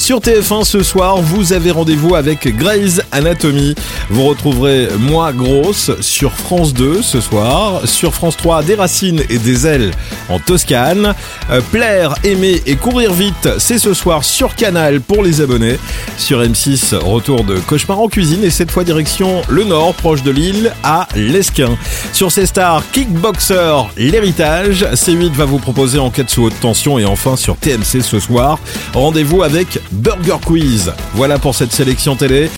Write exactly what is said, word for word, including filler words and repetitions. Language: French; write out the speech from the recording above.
Sur T F un ce soir, vous avez rendez-vous avec Grey's Anatomy. Vous retrouverez Moi Grosse sur France deux ce soir. Sur France trois, Des racines et des ailes en Toscane. Euh, plaire, aimer et courir vite, c'est ce soir sur Canal pour les abonnés. Sur M six, retour de Cauchemar en cuisine et cette fois direction le nord, proche de Lille, à l'Esquin. Sur C Star, Kickboxer, l'héritage. C huit va vous proposer Enquête sous haute tension et enfin sur T M C ce soir, rendez-vous avec Burger Quiz. Voilà pour cette sélection télé.